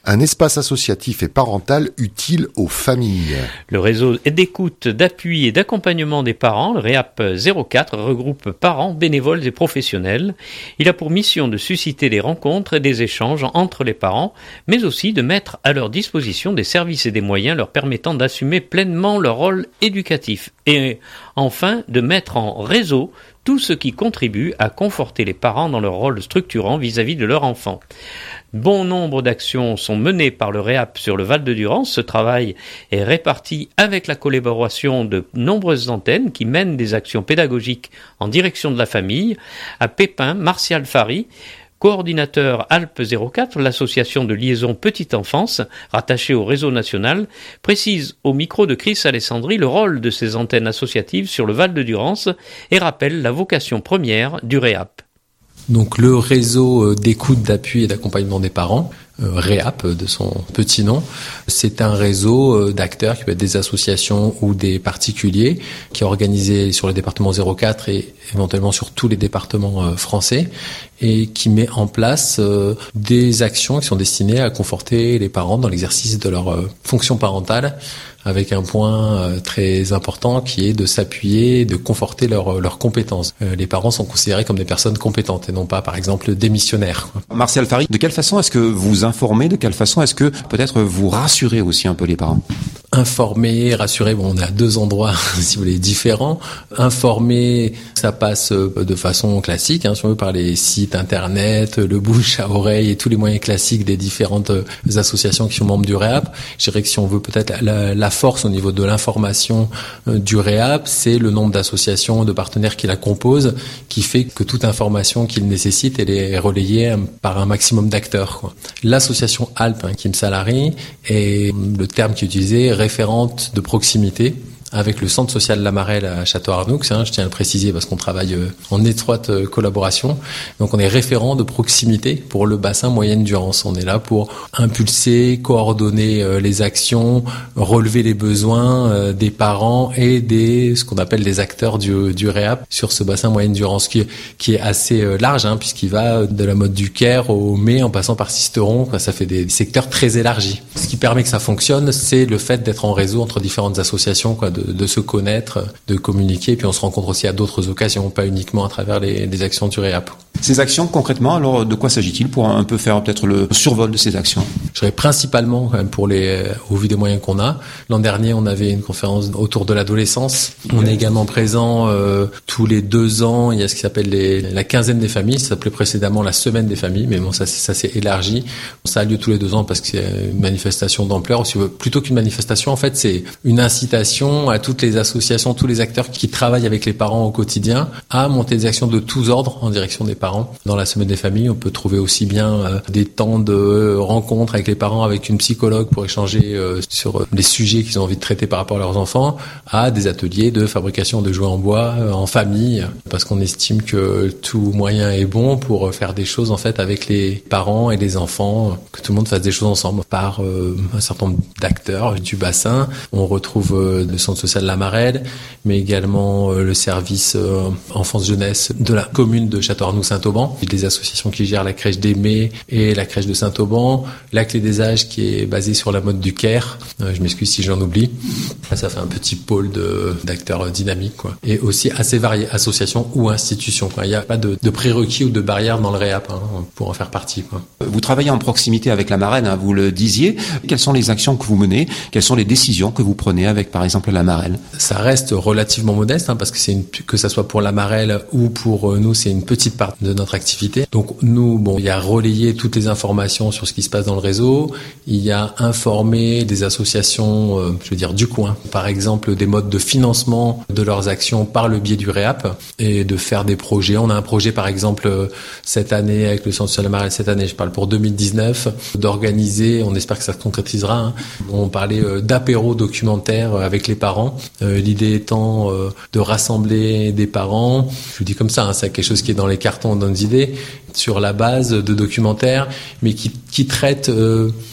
un espace associatif et parental utile aux familles. Le réseau d'écoute, d'appui et d'accompagnement des parents, le REAP 04, regroupe parents, bénévoles et professionnels. Il a pour mission de susciter des rencontres et des échanges entre les parents, mais aussi de mettre à leur disposition des services et des moyens leur permettant d'assumer pleinement leur rôle éducatif. Et enfin, de mettre en réseau tout ce qui contribue à conforter les parents dans leur rôle structurant vis-à-vis de leur enfant. Bon nombre d'actions sont menées par le REAP sur le Val-de-Durance. Ce travail est réparti avec la collaboration de nombreuses antennes qui mènent des actions pédagogiques en direction de la famille. À Pépin, Martial Fary, coordinateur Alpes 04, l'association de liaison petite enfance, rattachée au réseau national, précise au micro de Chris Alessandri le rôle de ces antennes associatives sur le Val-de-Durance et rappelle la vocation première du REAP. Donc le réseau d'écoute, d'appui et d'accompagnement des parents, REAP de son petit nom, c'est un réseau d'acteurs qui peut être des associations ou des particuliers qui est organisé sur le département 04 et éventuellement sur tous les départements français et qui met en place des actions qui sont destinées à conforter les parents dans l'exercice de leur fonction parentale, avec un point très important qui est de s'appuyer, de conforter leurs compétences. Les parents sont considérés comme des personnes compétentes et non pas, par exemple, démissionnaires. Martial Fary, de quelle façon est-ce que vous informez, de quelle façon est-ce que peut-être vous rassurez aussi un peu les parents ? Informer, rassurer, on est à deux endroits, si vous voulez, différents. Informer, ça passe de façon classique, si on veut, par les sites internet, le bouche à oreille et tous les moyens classiques des différentes associations qui sont membres du REAP. Je dirais que si on veut peut-être la force au niveau de l'information du REAP, c'est le nombre d'associations, de partenaires qui la composent, qui fait que toute information qu'il nécessite, elle est relayée par un maximum d'acteurs, quoi. L'association Alpes, qui me salarie, est le terme qui est utilisé, référente de proximité avec le centre social La Marelle à Château-Arnoux, je tiens à le préciser parce qu'on travaille en étroite collaboration. Donc on est référent de proximité pour le bassin Moyenne-Durance. On est là pour impulser, coordonner les actions, relever les besoins des parents et ce qu'on appelle des acteurs du REAP sur ce bassin Moyenne-Durance qui est assez large, puisqu'il va de la Motte du Caire au Mai en passant par Sisteron. Ça fait des secteurs très élargis. Ce qui permet que ça fonctionne, c'est le fait d'être en réseau entre différentes associations, de se connaître, de communiquer, puis on se rencontre aussi à d'autres occasions, pas uniquement à travers les actions du REAP. Ces actions, concrètement, alors de quoi s'agit-il pour un peu faire peut-être le survol de ces actions ? Je dirais principalement quand même au vu des moyens qu'on a. L'an dernier, on avait une conférence autour de l'adolescence. On est également présent tous les 2 ans. Il y a ce qui s'appelle la quinzaine des familles. Ça s'appelait précédemment la semaine des familles, mais bon, ça s'est élargi. Ça a lieu tous les 2 ans parce que c'est une manifestation d'ampleur. Plutôt qu'une manifestation, en fait, c'est une incitation à toutes les associations, tous les acteurs qui travaillent avec les parents au quotidien à monter des actions de tous ordres en direction des parents. Dans la semaine des familles, on peut trouver aussi bien des temps de rencontres avec les parents, avec une psychologue pour échanger sur les sujets qu'ils ont envie de traiter par rapport à leurs enfants, à des ateliers de fabrication de jouets en bois en famille, parce qu'on estime que tout moyen est bon pour faire des choses en fait avec les parents et les enfants, que tout le monde fasse des choses ensemble par un certain nombre d'acteurs du bassin. On retrouve le centre social La Marelle, mais également le service enfance-jeunesse de la commune de Château-Arnoux-Saint-Auban, des associations qui gèrent la crèche d'Aimé et la crèche de Saint-Auban, la Clé des Âges qui est basée sur la Motte du Caire, je m'excuse si j'en oublie. Là, ça fait un petit pôle d'acteurs dynamiques, quoi. Et aussi assez variés, associations ou institutions, quoi. Il n'y a pas de prérequis ou de barrières dans le REAP pour en faire partie, quoi. Vous travaillez en proximité avec la Marelle, vous le disiez. Quelles sont les actions que vous menez ? Quelles sont les décisions que vous prenez avec, par exemple, la Marelle ? Ça reste relativement modeste, parce que que ça soit pour la Marelle ou pour nous, c'est une petite part de notre activité. Donc nous, il y a relayer toutes les informations sur ce qui se passe dans le réseau. Il y a informer des associations, du coin, par exemple des modes de financement de leurs actions par le biais du REAP et de faire des projets. On a un projet, par exemple, cette année avec le Centre social La Marelle, cette année, je parle pour 2019, d'organiser, on espère que ça se concrétisera, on parlait d'apéro documentaire avec les parents. L'idée étant de rassembler des parents, je vous dis comme ça, c'est quelque chose qui est dans les cartons, dans nos idées, sur la base de documentaires, mais qui traitent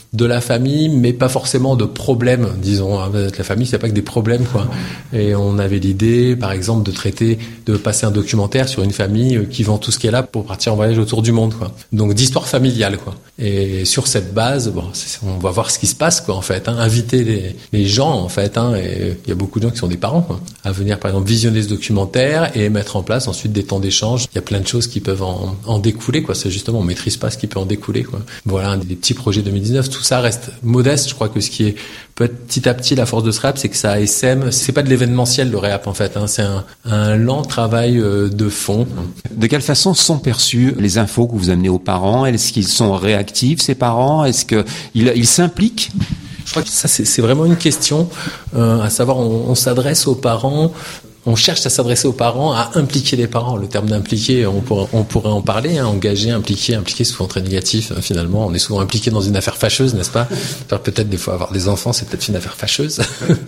de la famille, mais pas forcément de problèmes, disons. La famille, c'est pas que des problèmes, quoi. Et on avait l'idée, par exemple, de passer un documentaire sur une famille qui vend tout ce qu'elle a pour partir en voyage autour du monde, quoi. Donc d'histoire familiale, quoi. Et sur cette base, on va voir ce qui se passe, quoi, en fait. Inviter les gens, en fait. Et il y a beaucoup de gens qui sont des parents, quoi, à venir, par exemple, visionner ce documentaire et mettre en place ensuite des temps d'échange. Il y a plein de choses qui peuvent en découler, quoi. C'est justement, on maîtrise pas ce qui peut en découler, quoi. Voilà, des petits projets 2019. Tout ça reste modeste. Je crois que ce qui est petit à petit la force de ce réap, c'est que ça essaime. C'est pas de l'événementiel, le réap, en fait. C'est un lent travail de fond. De quelle façon sont perçues les infos que vous amenez aux parents? Est-ce qu'ils sont réactifs, ces parents? Est-ce qu'ils s'impliquent? Je crois que ça, c'est vraiment une question, à savoir, on s'adresse aux parents. On cherche à s'adresser aux parents, à impliquer les parents. Le terme d'impliquer, on pourrait en parler, engager, impliquer, c'est souvent très négatif, finalement. On est souvent impliqué dans une affaire fâcheuse, n'est-ce pas? Enfin, peut-être des fois avoir des enfants, c'est peut-être une affaire fâcheuse.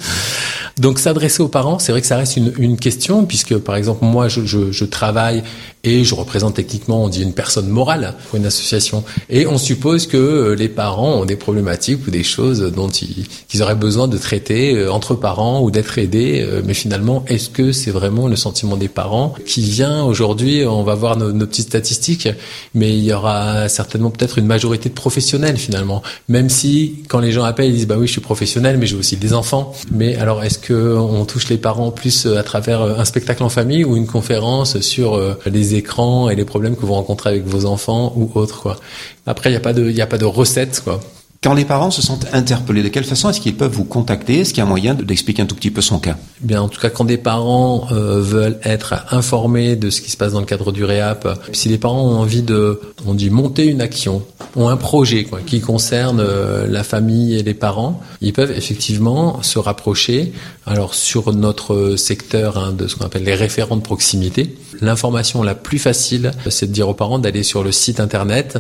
Donc s'adresser aux parents, c'est vrai que ça reste une question, puisque par exemple, moi, je travaille et je représente techniquement, on dit une personne morale pour une association. Et on suppose que les parents ont des problématiques ou des choses dont qu'ils auraient besoin de traiter entre parents ou d'être aidés. Mais finalement, est-ce que c'est vraiment le sentiment des parents qui vient aujourd'hui? On va voir nos petites statistiques, mais il y aura certainement peut-être une majorité de professionnels finalement. Même si quand les gens appellent, ils disent oui, je suis professionnel, mais j'ai aussi des enfants. Mais alors, est-ce que on touche les parents plus à travers un spectacle en famille ou une conférence sur les écrans et les problèmes que vous rencontrez avec vos enfants ou autres, quoi? Après, il y a pas de recette, quoi. Quand les parents se sentent interpellés, de quelle façon est-ce qu'ils peuvent vous contacter? Est-ce qu'il y a moyen d'expliquer un tout petit peu son cas? Bien, en tout cas, quand des parents veulent être informés de ce qui se passe dans le cadre du réap, si les parents ont envie monter une action, ont un projet, quoi, qui concerne la famille et les parents, ils peuvent effectivement se rapprocher. Alors, sur notre secteur de ce qu'on appelle les référents de proximité, l'information la plus facile, c'est de dire aux parents d'aller sur le site internet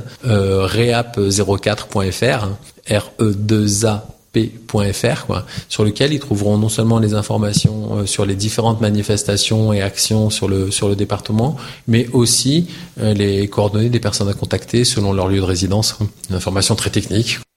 reap04.fr, RE2AP.fr, quoi, sur lequel ils trouveront non seulement les informations sur les différentes manifestations et actions sur le département, mais aussi les coordonnées des personnes à contacter selon leur lieu de résidence. Une information très technique.